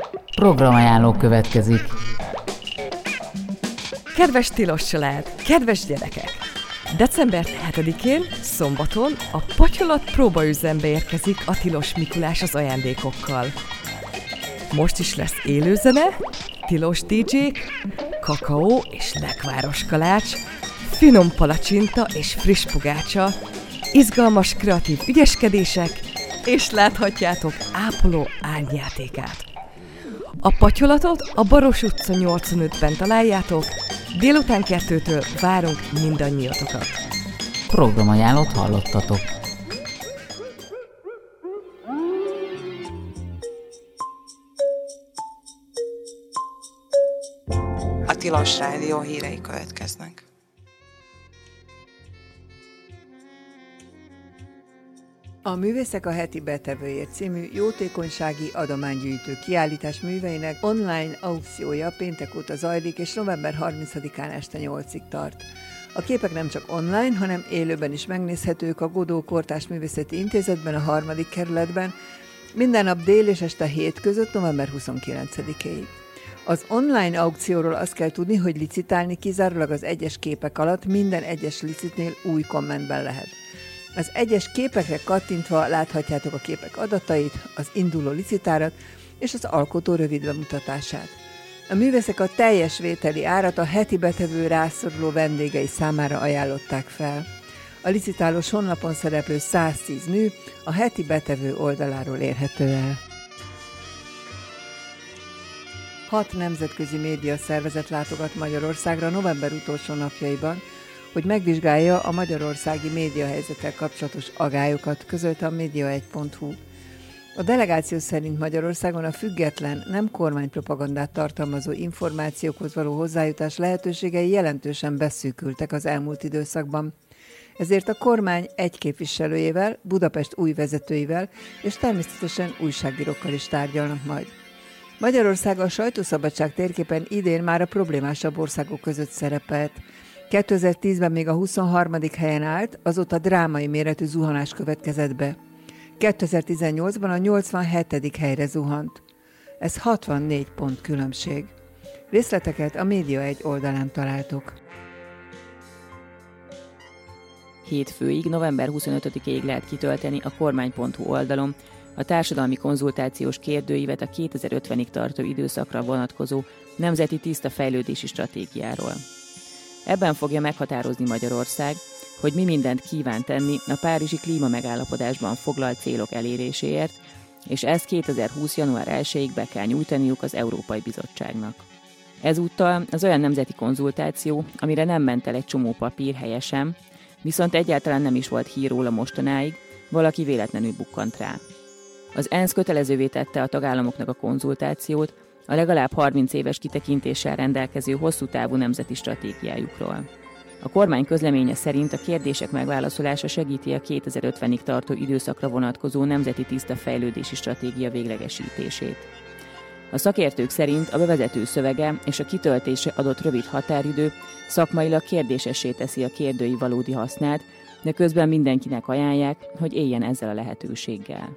Programajánló következik. Kedves tilos család, kedves gyerekek! December 7-én, szombaton a Patyolat próbaüzembe érkezik a Tilos Mikulás az ajándékokkal. Most is lesz élőzene, tilos DJ-k, kakaó és lekváros kalács, finom palacsinta és friss pogácsa, izgalmas kreatív ügyeskedések, és láthatjátok ápoló árnyjátékát. A Patyolatot a Baros utca 85-ben találjátok, délután 2-től várunk mindannyiatokat. Programajánlót hallottatok. A Tilos Rádió hírei következnek. A Művészek a heti betevőért című jótékonysági adománygyűjtő kiállítás műveinek online aukciója péntek óta zajlik, és november 30-án este 8-ig tart. A képek nem csak online, hanem élőben is megnézhetők a Godó Kortárs Művészeti Intézetben, a 3. kerületben, minden nap dél és este 7 között november 29-ig. Az online aukcióról azt kell tudni, hogy licitálni kizárólag az egyes képek alatt minden egyes licitnél új kommentben lehet. Az egyes képekre kattintva láthatjátok a képek adatait, az induló licitárat és az alkotó rövid bemutatását. A művészek a teljes vételi árat a heti betevő rászoruló vendégei számára ajánlották fel. A licitálós honlapon szereplő 110 mű a heti betevő oldaláról érhető el. 6 nemzetközi médiaszervezet látogat Magyarországra november utolsó napjaiban, hogy megvizsgálja a magyarországi médiahelyzettel kapcsolatos agályokat, közölte a Média1.hu. A delegáció szerint Magyarországon a független, nem kormánypropagandát tartalmazó információkhoz való hozzájutás lehetőségei jelentősen beszűkültek az elmúlt időszakban. Ezért a kormány egy képviselőjével, Budapest új vezetőivel és természetesen újságírókkal is tárgyalnak majd. Magyarország a sajtószabadság térképen idén már a problémásabb országok között szerepelt. 2010-ben még a 23. helyen állt, azóta drámai méretű zuhanás következett be. 2018-ban a 87. helyre zuhant. Ez 64 pont különbség. Részleteket a Média1 oldalán találtok. Hétfőig, november 25-ig lehet kitölteni a kormány.hu oldalon a társadalmi konzultációs kérdőívet a 2050-ig tartó időszakra vonatkozó Nemzeti Tiszta Fejlődési Stratégiáról. Ebben fogja meghatározni Magyarország, hogy mi mindent kíván tenni a párizsi klímamegállapodásban foglalt célok eléréséért, és ezt 2020. január 1-ig be kell nyújtaniuk az Európai Bizottságnak. Ezúttal az olyan nemzeti konzultáció, amire nem ment el egy csomó papír helyesen, viszont egyáltalán nem is volt hír róla mostanáig, valaki véletlenül bukkant rá. Az ENSZ kötelezővé tette a tagállamoknak a konzultációt a legalább 30 éves kitekintéssel rendelkező hosszú távú nemzeti stratégiájukról. A kormány közleménye szerint a kérdések megválaszolása segíti a 2050-ig tartó időszakra vonatkozó Nemzeti Tiszta Fejlődési Stratégia véglegesítését. A szakértők szerint a bevezető szövege és a kitöltésre adott rövid határidő szakmailag kérdésessé teszi a kérdői valódi hasznát, de közben mindenkinek ajánlják, hogy éljen ezzel a lehetőséggel.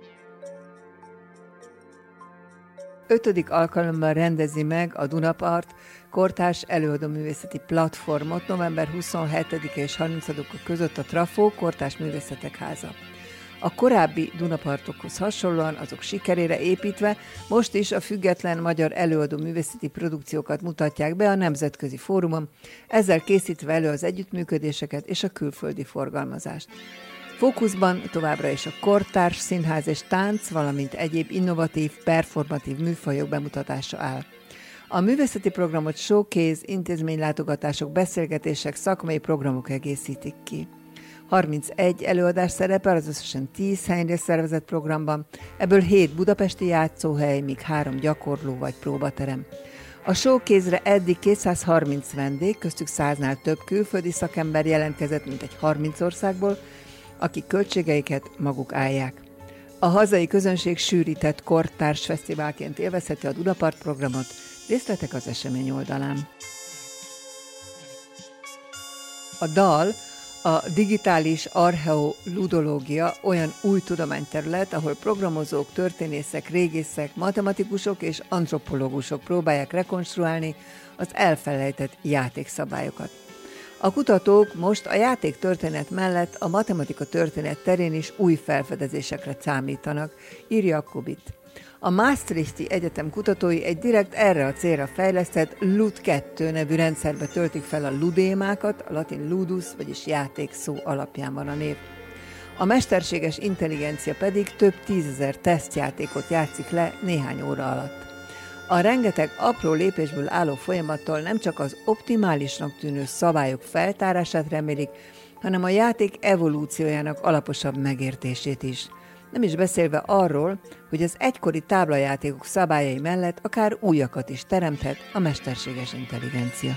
5. alkalommal rendezi meg a Dunapart kortárs előadóművészeti platformot november 27-e és 30-a között a Trafó Kortárs Művészetek Háza. A korábbi Dunapartokhoz hasonlóan, azok sikerére építve most is a független magyar előadóművészeti produkciókat mutatják be a nemzetközi fórumon, ezzel készítve elő az együttműködéseket és a külföldi forgalmazást. Fókuszban továbbra is a kortárs, színház és tánc, valamint egyéb innovatív, performatív műfajok bemutatása áll. A művészeti programot showcase, intézménylátogatások, beszélgetések, szakmai programok egészítik ki. 31 előadás szerepel az összesen 10 helyre szervezett programban, ebből 7 budapesti játszóhely, míg 3 gyakorló vagy próbaterem. A showcase-re eddig 230 vendég, köztük 100-nál több külföldi szakember jelentkezett, mint egy 30 országból, akik költségeiket maguk állják. A hazai közönség sűrített kortárs fesztiválként élvezheti a Dunapart programot, részletek az esemény oldalán. A dal A digitális archeoludológia olyan új tudományterület, ahol programozók, történészek, régészek, matematikusok és antropológusok próbálják rekonstruálni az elfelejtett játékszabályokat. A kutatók most a játéktörténet mellett a matematika történet terén is új felfedezésekre számítanak, írja a Kubit. A Maastrichti Egyetem kutatói egy direkt erre a célra fejlesztett LUT2 nevű rendszerbe töltik fel a ludémákat, a latin ludus, vagyis játék szó alapján van a név. A mesterséges intelligencia pedig több 10 000 tesztjátékot játszik le néhány óra alatt. A rengeteg apró lépésből álló folyamattól nem csak az optimálisnak tűnő szabályok feltárását remélik, hanem a játék evolúciójának alaposabb megértését is. Nem is beszélve arról, hogy az egykori táblajátékok szabályai mellett akár újakat is teremthet a mesterséges intelligencia.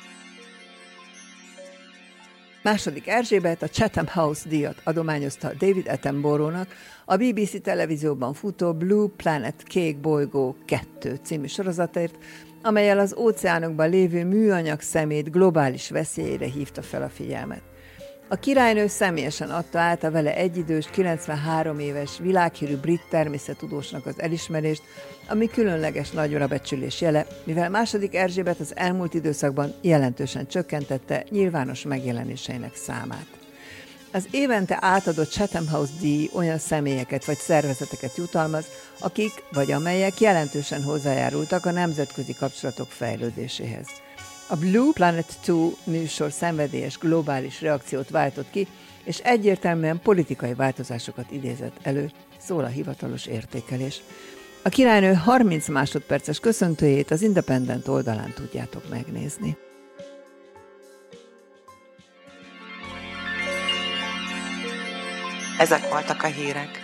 II. Erzsébet a Chatham House díjat adományozta David Attenborough-nak a BBC televízióban futó Blue Planet Kék bolygó 2 című sorozatért, amellyel az óceánokban lévő műanyag szemét globális veszélyére hívta fel a figyelmet. A királynő személyesen adta át a vele egyidős, 93 éves világhírű brit természettudósnak az elismerést, ami különleges nagyra becsülés jele, mivel II. Erzsébet az elmúlt időszakban jelentősen csökkentette nyilvános megjelenéseinek számát. Az évente átadott Chatham House díj olyan személyeket vagy szervezeteket jutalmaz, akik vagy amelyek jelentősen hozzájárultak a nemzetközi kapcsolatok fejlődéséhez. A Blue Planet 2 műsor szenvedélyes globális reakciót váltott ki, és egyértelműen politikai változásokat idézett elő, szól a hivatalos értékelés. A királynő 30 másodperces köszöntőjét az Independent oldalán tudjátok megnézni. Ezek voltak a hírek.